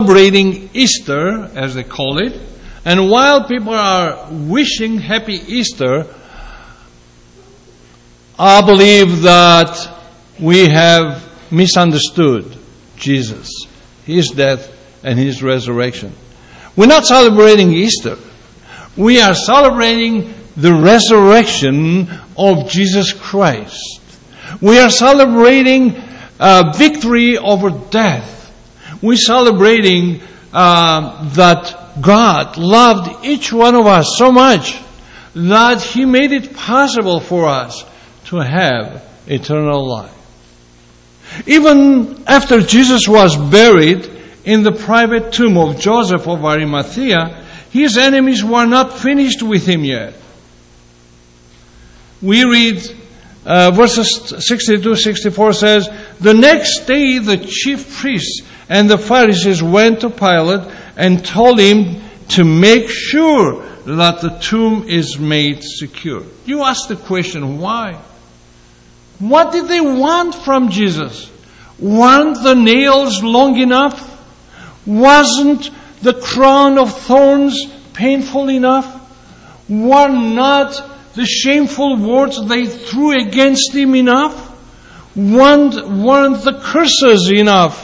celebrating Easter, as they call it. And while people are wishing happy Easter, I believe that we have misunderstood Jesus, His death and His resurrection. We're not celebrating Easter. We are celebrating the resurrection of Jesus Christ. We are celebrating victory over death. We're celebrating that God loved each one of us so much that He made it possible for us to have eternal life. Even after Jesus was buried in the private tomb of Joseph of Arimathea, His enemies were not finished with Him yet. We read verses 62-64 says, "The next day the chief priests and the Pharisees went to Pilate and told him to make sure that the tomb is made secure." You ask the question, why? What did they want from Jesus? Weren't the nails long enough? Wasn't the crown of thorns painful enough? Were not the shameful words they threw against Him enough? Weren't the curses enough?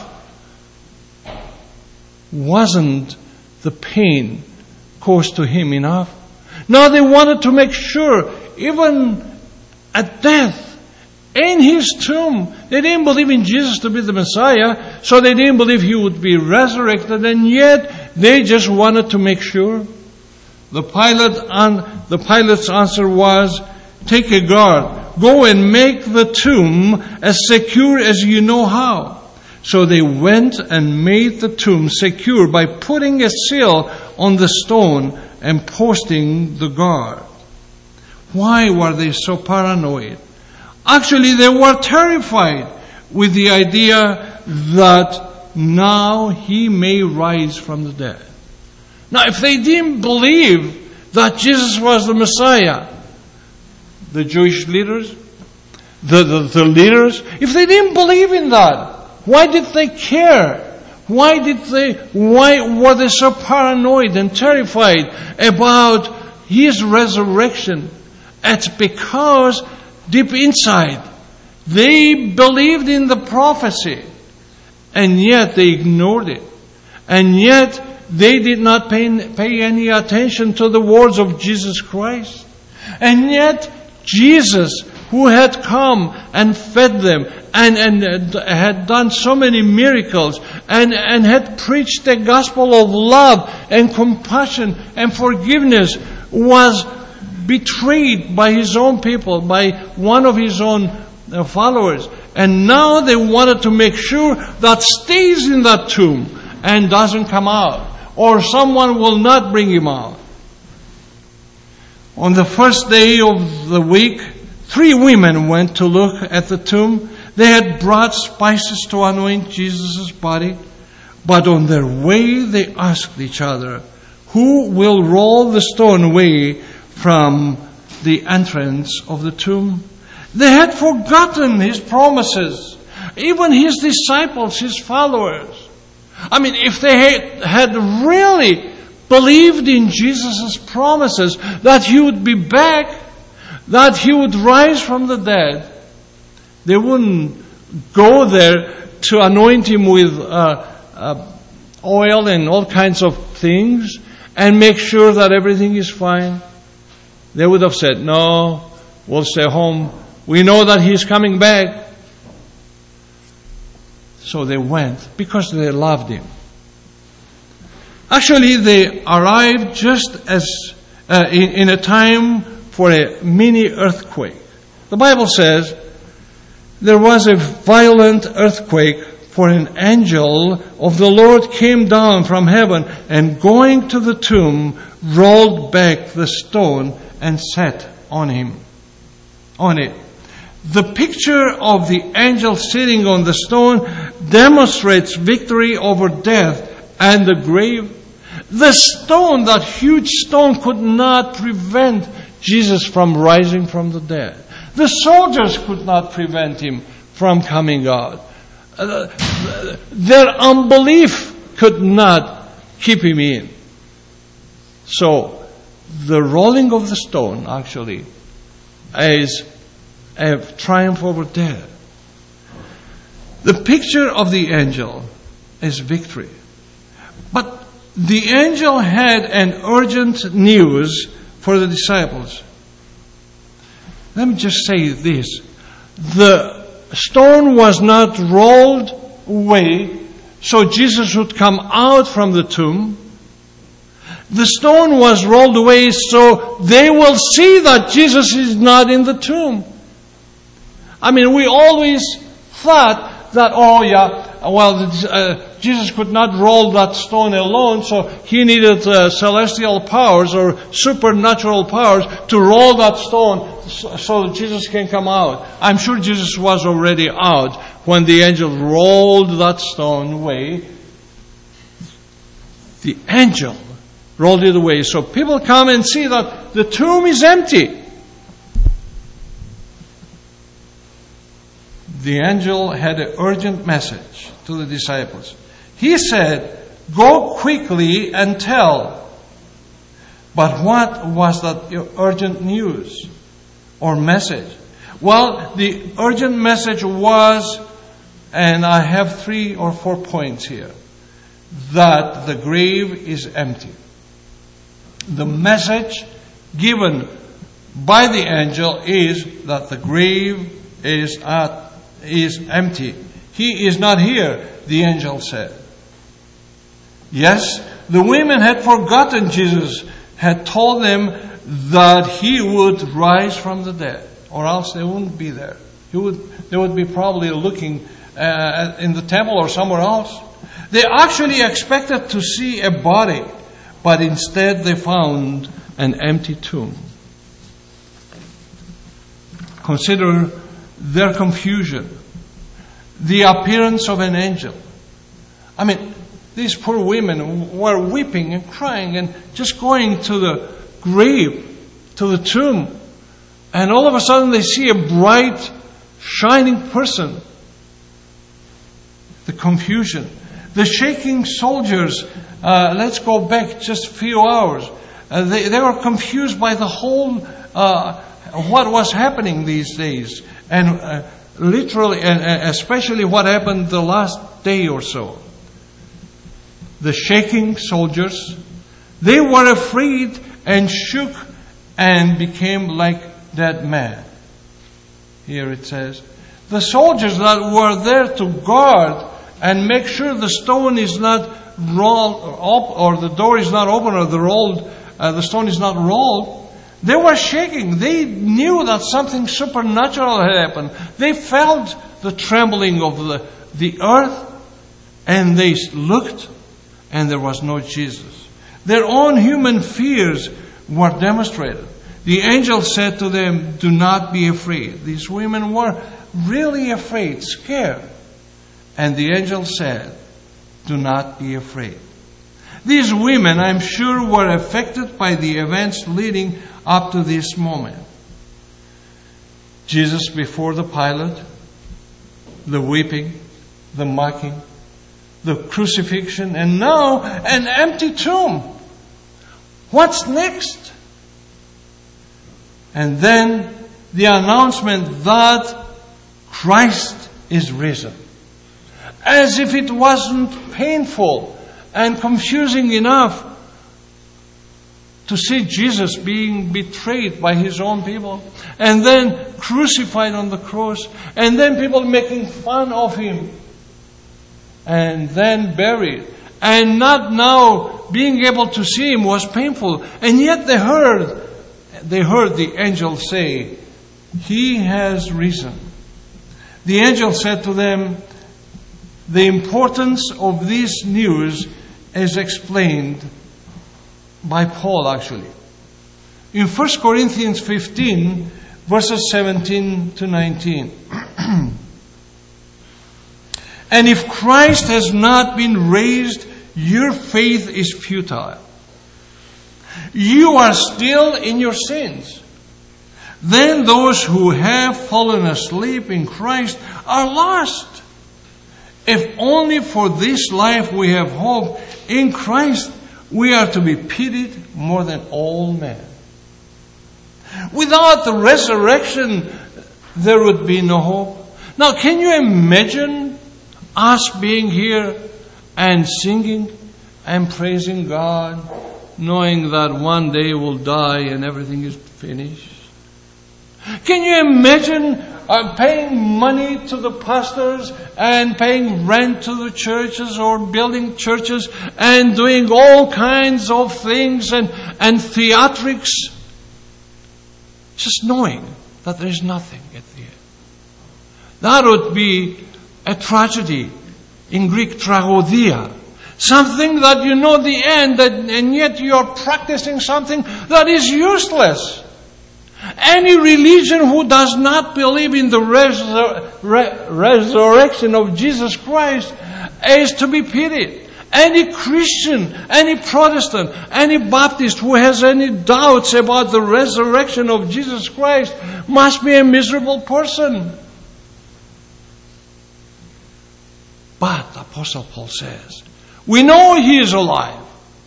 Wasn't the pain caused to Him enough? Now they wanted to make sure, even at death, in His tomb, they didn't believe in Jesus to be the Messiah, so they didn't believe He would be resurrected, and yet they just wanted to make sure. The Pilate's answer was, "Take a guard, go and make the tomb as secure as you know how." So they went and made the tomb secure by putting a seal on the stone and posting the guard. Why were they so paranoid? Actually, they were terrified with the idea that now He may rise from the dead. Now, if they didn't believe that Jesus was the Messiah, the Jewish leaders, the leaders, if they didn't believe in that, why did they care? Why were they so paranoid and terrified about His resurrection? It's because deep inside, they believed in the prophecy, and yet they ignored it. And yet, they did not pay any attention to the words of Jesus Christ. And yet, Jesus, who had come and fed them, and had done so many miracles, and had preached the gospel of love and compassion and forgiveness, was betrayed by His own people, by one of His own followers. And now they wanted to make sure that stays in that tomb and doesn't come out, or someone will not bring Him out. On the first day of the week, 3 women went to look at the tomb. They had brought spices to anoint Jesus' body, but on their way they asked each other, "Who will roll the stone away from the entrance of the tomb?" They had forgotten His promises, even His disciples, His followers. I mean, if they had really believed in Jesus' promises that He would be back, that He would rise from the dead, they wouldn't go there to anoint Him with oil and all kinds of things and make sure that everything is fine. They would have said, "No, we'll stay home. We know that He's coming back." So they went because they loved Him. Actually, they arrived just as in a time for a mini earthquake. The Bible says there was a violent earthquake, for an angel of the Lord came down from heaven and, going to the tomb, rolled back the stone and sat on it. The picture of the angel sitting on the stone demonstrates victory over death and the grave. The stone, that huge stone, could not prevent Jesus from rising from the dead. The soldiers could not prevent Him from coming out. Their unbelief could not keep him in. So, the rolling of the stone, actually, is a triumph over death. The picture of the angel is victory. But the angel had an urgent news for the disciples. Let me just say this. The stone was not rolled away so Jesus would come out from the tomb. The stone was rolled away so they will see that Jesus is not in the tomb. I mean, we always thought that, Jesus could not roll that stone alone, so he needed celestial powers or supernatural powers to roll that stone so that Jesus can come out. I'm sure Jesus was already out when the angel rolled that stone away. The angel rolled it away. So people come and see that the tomb is empty. The angel had an urgent message to the disciples. He said, "Go quickly and tell." But what was that urgent news or message? Well, the urgent message was, and I have 3 or 4 points here, that the grave is empty. The message given by the angel is that the grave is empty. He is not here, the angel said. Yes, the women had forgotten Jesus had told them that he would rise from the dead, or else they wouldn't be there. They would be probably looking in the temple or somewhere else. They actually expected to see a body, but instead they found an empty tomb. Consider their confusion. The appearance of an angel. I mean, these poor women were weeping and crying and just going to the grave, to the tomb. And all of a sudden they see a bright, shining person. The confusion. The shaking soldiers, let's go back just a few hours. They were confused by the whole, what was happening these days. And literally, and especially what happened the last day or so. The shaking soldiers, they were afraid and shook and became like dead men. Here it says, the soldiers that were there to guard and make sure the stone is not rolled up, or the door is not open, or the stone is not rolled. They were shaking. They knew that something supernatural had happened. They felt the trembling of the earth, and they looked, and there was no Jesus. Their own human fears were demonstrated. The angel said to them, "Do not be afraid." These women were really afraid, scared. And the angel said, "Do not be afraid." These women, I'm sure, were affected by the events leading up to this moment. Jesus before the Pilate, the weeping, the mocking, the crucifixion, and now an empty tomb. What's next? And then the announcement that Christ is risen. As if it wasn't painful and confusing enough to see Jesus being betrayed by his own people, and then crucified on the cross, and then people making fun of him, and then buried, and not now being able to see him was painful. And yet they heard the angel say, "He has risen." The angel said to them, the importance of this news is explained by Paul, actually. In 1 Corinthians 15, verses 17 to 19. "And if Christ has not been raised, your faith is futile. You are still in your sins. Then those who have fallen asleep in Christ are lost. If only for this life we have hope in Christ, we are to be pitied more than all men. Without the resurrection, there would be no hope. Now, can you imagine us being here and singing and praising God, knowing that one day we'll die and everything is finished? Can you imagine paying money to the pastors and paying rent to the churches or building churches and doing all kinds of things and theatrics, just knowing that there's nothing at the end? That would be a tragedy. In Greek, tragodia. Something that you know the end, and yet you are practicing something that is useless. Any religion who does not believe in the resurrection of Jesus Christ is to be pitied. Any Christian, any Protestant, any Baptist who has any doubts about the resurrection of Jesus Christ must be a miserable person. But Apostle Paul says, we know He is alive.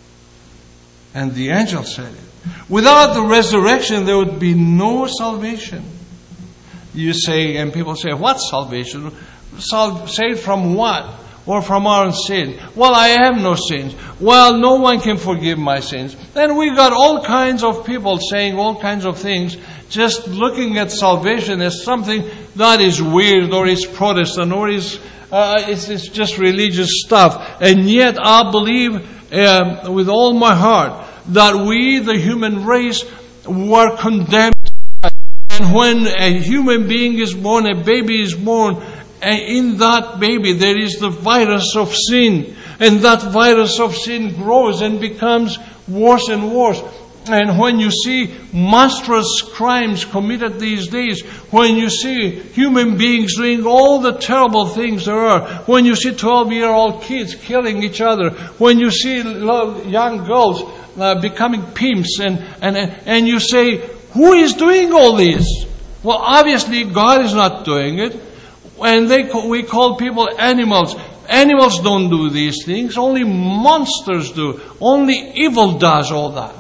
And the angel said it. Without the resurrection, there would be no salvation. You say, and people say, what salvation? Saved from what? Or from our sin? Well, I have no sins. Well, no one can forgive my sins. Then we got all kinds of people saying all kinds of things, just looking at salvation as something that is weird, or is Protestant, or is it's just religious stuff. And yet I believe with all my heart that we, the human race, were condemned. And when a human being is born, a baby is born, and in that baby there is the virus of sin. And that virus of sin grows and becomes worse and worse. And when you see monstrous crimes committed these days, when you see human beings doing all the terrible things there are, when you see 12-year-old kids killing each other, when you see young girls becoming pimps, and you say, who is doing all this? Well, obviously God is not doing it. And we call people animals. Animals don't do these things. Only monsters do. Only evil does all that.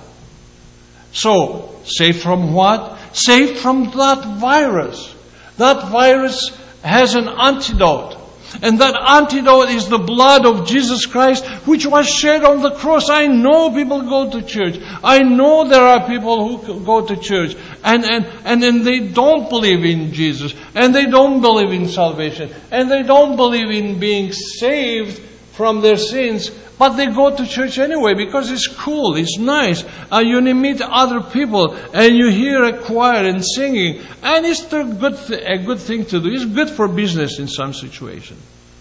So, saved from what? Saved from that virus. That virus has an antidote. And that antidote is the blood of Jesus Christ, which was shed on the cross. I know people go to church. I know there are people who go to church. And then they don't believe in Jesus. And they don't believe in salvation. And they don't believe in being saved from their sins. But they go to church anyway because it's cool, it's nice. You meet other people and you hear a choir and singing. And it's a good thing to do. It's good for business in some situation.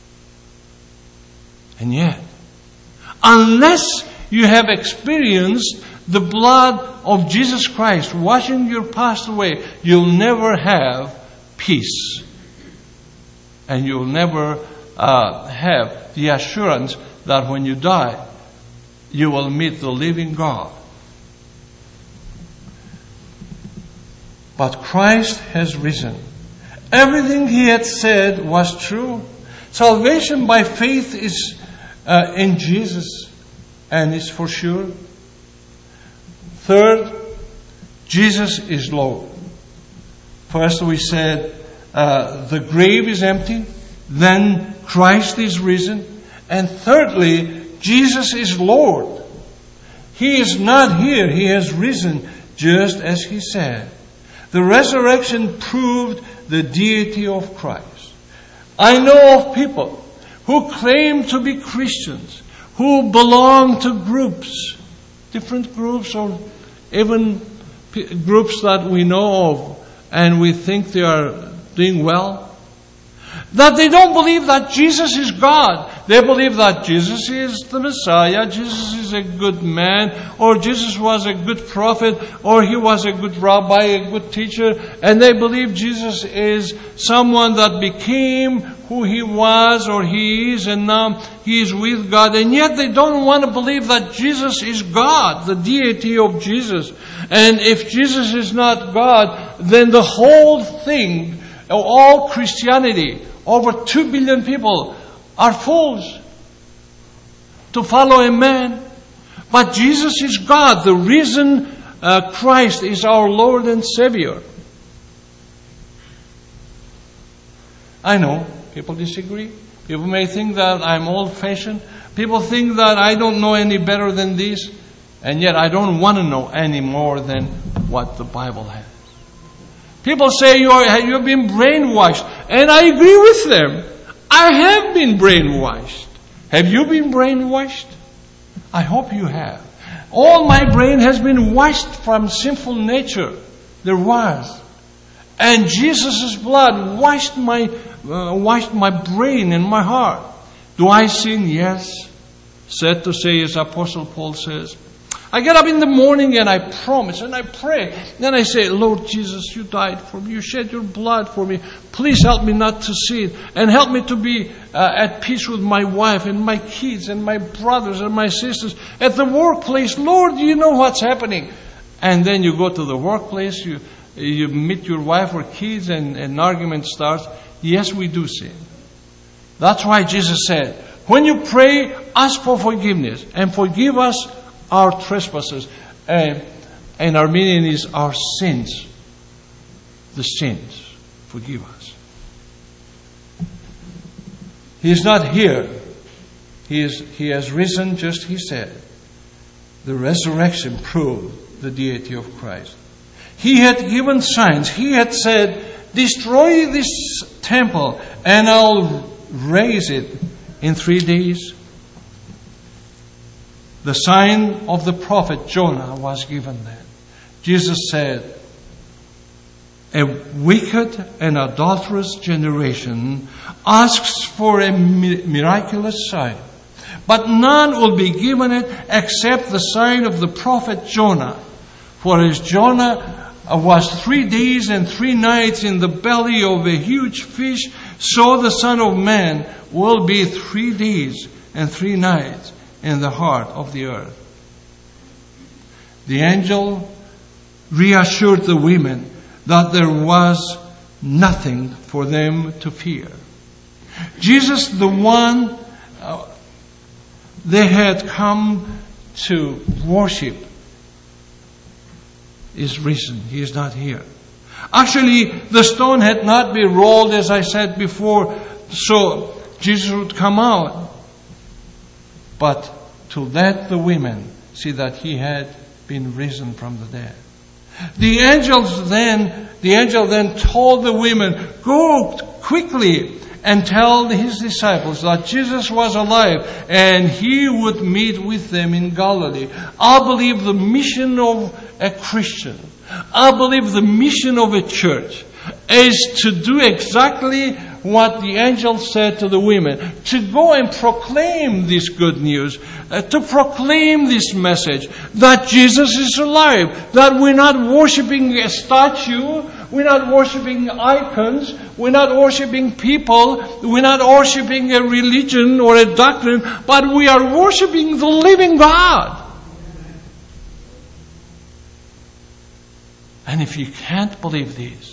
And yet, unless you have experienced the blood of Jesus Christ washing your past away, you'll never have peace. And you'll never have the assurance that when you die, you will meet the living God. But Christ has risen. Everything He had said was true. Salvation by faith is in Jesus, and it's for sure. Third, Jesus is Lord. First we said the grave is empty. Then Christ is risen. And thirdly, Jesus is Lord. He is not here. He has risen just as He said. The resurrection proved the deity of Christ. I know of people who claim to be Christians, who belong to groups, different groups, or even groups that we know of, and we think they are doing well, that they don't believe that Jesus is God. They believe that Jesus is the Messiah, Jesus is a good man, or Jesus was a good prophet, or He was a good rabbi, a good teacher, and they believe Jesus is someone that became who He was or He is, and now He is with God. And yet they don't want to believe that Jesus is God, the deity of Jesus. And if Jesus is not God, then the whole thing, all Christianity, over 2 billion people, are fools to follow a man. But Jesus is God. The risen Christ is our Lord and Savior. I know people disagree. People may think that I'm old-fashioned. People think that I don't know any better than this. And yet I don't want to know any more than what the Bible has. People say you've been brainwashed. And I agree with them. I have been brainwashed. Have you been brainwashed? I hope you have. All my brain has been washed from sinful nature. There was. And Jesus' blood washed my brain and my heart. Do I sin? Yes. Sad to say, as Apostle Paul says. I get up in the morning and I promise and I pray. Then I say, Lord Jesus, you died for me. You shed your blood for me. Please help me not to sin. And help me to be at peace with my wife and my kids and my brothers and my sisters. At the workplace, Lord, you know what's happening. And then you go to the workplace, you meet your wife or kids and an argument starts. Yes, we do sin. That's why Jesus said, when you pray, ask for forgiveness and forgive us our trespasses. And our meaning is our sins. The sins. Forgive us. He is not here. He has risen, just he said. The resurrection proved the deity of Christ. He had given signs. He had said, destroy this temple and I'll raise it in 3 days. The sign of the prophet Jonah was given then. Jesus said, a wicked and adulterous generation asks for a miraculous sign, but none will be given it except the sign of the prophet Jonah. For as Jonah was 3 days and 3 nights in the belly of a huge fish, so the Son of Man will be 3 days and 3 nights in the heart of the earth. The angel reassured the women that there was nothing for them to fear. Jesus, the one they had come to worship, is risen. He is not here. Actually, the stone had not been rolled, as I said before, so Jesus would come out. But to let the women see that he had been risen from the dead. The angel then told the women, go quickly and tell his disciples that Jesus was alive and he would meet with them in Galilee. I believe the mission of a Christian, I believe the mission of a church is to do exactly what the angel said to the women, to go and proclaim this good news, to proclaim this message that Jesus is alive, that we're not worshiping a statue, we're not worshiping icons, we're not worshiping people, we're not worshiping a religion or a doctrine, but we are worshiping the living God. And if you can't believe this,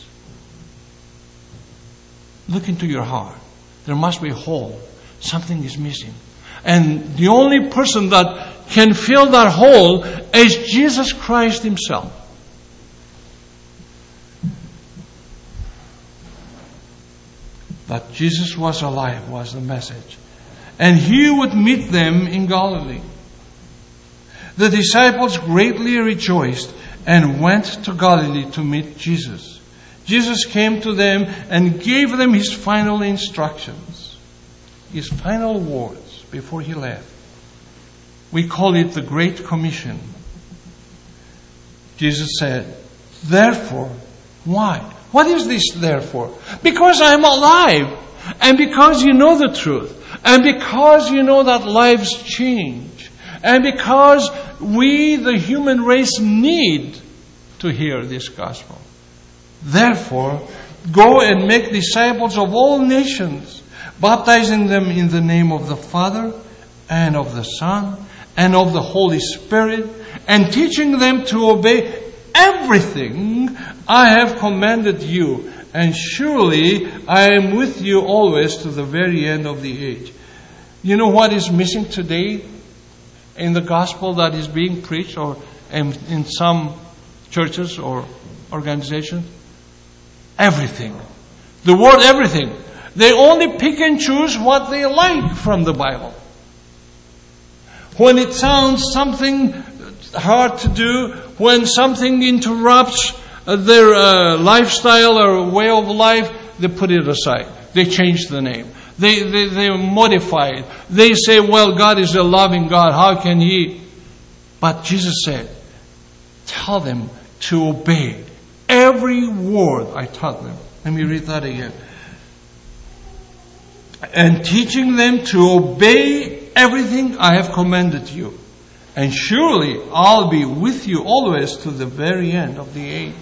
look into your heart. There must be a hole. Something is missing. And the only person that can fill that hole is Jesus Christ himself. That Jesus was alive was the message. And he would meet them in Galilee. The disciples greatly rejoiced and went to Galilee to meet Jesus. Jesus came to them and gave them his final instructions, his final words before he left. We call it the Great Commission. Jesus said, therefore, why? What is this therefore? Because I'm alive, and because you know the truth, and because you know that lives change, and because we, the human race, need to hear this gospel. Therefore, go and make disciples of all nations, baptizing them in the name of the Father and of the Son and of the Holy Spirit, and teaching them to obey everything I have commanded you. And surely I am with you always to the very end of the age. You know what is missing today in the gospel that is being preached or in some churches or organizations? Everything. The word everything. They only pick and choose what they like from the Bible. When it sounds something hard to do, when something interrupts their lifestyle or way of life, they put it aside. They change the name. They modify it. They say, well, God is a loving God. How can He? But Jesus said, tell them to obey every word I taught them. Let me read that again. And teaching them to obey everything I have commanded you. And surely I'll be with you always to the very end of the age.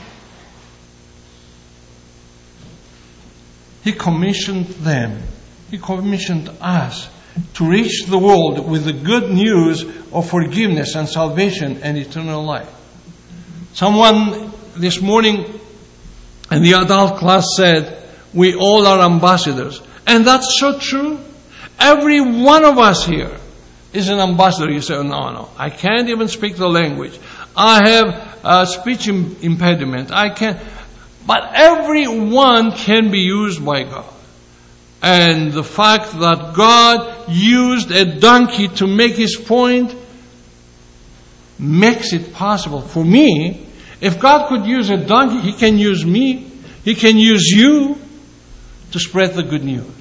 He commissioned them. He commissioned us to reach the world with the good news of forgiveness and salvation and eternal life. Someone this morning in the adult class said, we all are ambassadors. And that's so true. Every one of us here is an ambassador. You say, no, I can't even speak the language. I have a speech impediment. I can't. But everyone can be used by God. And the fact that God used a donkey to make His point makes it possible for me. If God could use a donkey, He can use me. He can use you to spread the good news.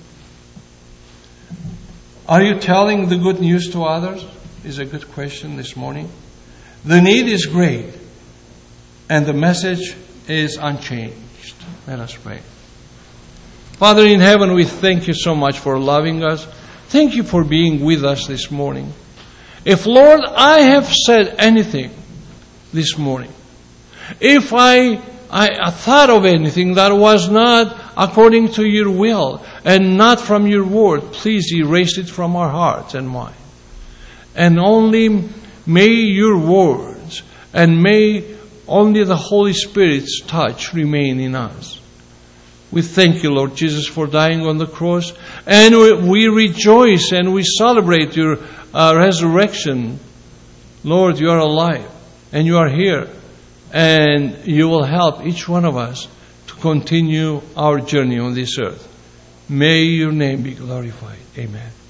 Are you telling the good news to others? Is a good question this morning. The need is great, and the message is unchanged. Let us pray. Father in heaven, we thank You so much for loving us. Thank You for being with us this morning. If, Lord, I have said anything this morning, if I thought of anything that was not according to Your will and not from Your word, please erase it from our hearts and mind. And only may Your words and may only the Holy Spirit's touch remain in us. We thank You, Lord Jesus, for dying on the cross. And we rejoice and we celebrate Your resurrection. Lord, You are alive and You are here. And You will help each one of us to continue our journey on this earth. May Your name be glorified. Amen.